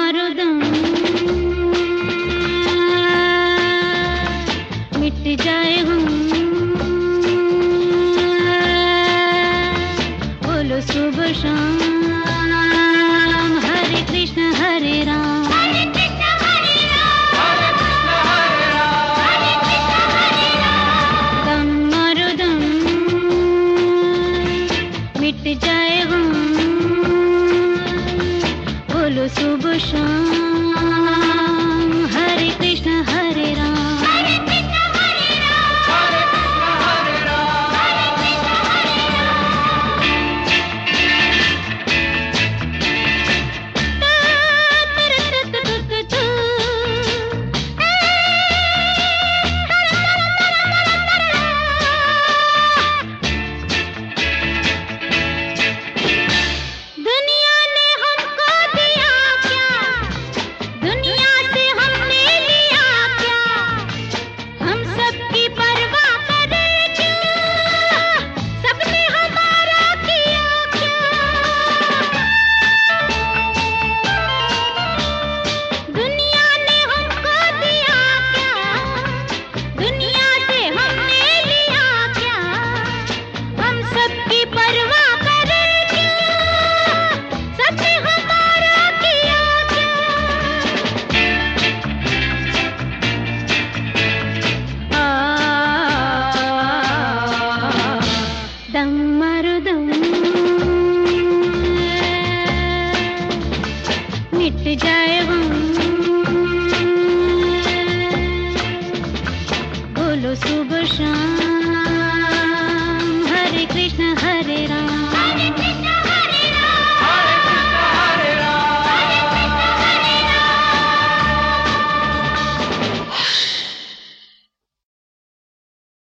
मारो दम, मिट जाए हम, बोलो सुबह शाम, हरे कृष्ण हरे राम, हरे कृष्ण हरे राम, हरे कृष्ण हरे राम, हरे कृष्ण हरे राम। दम मारो दम, मिट जाए हम, बोलो सुबह शाम।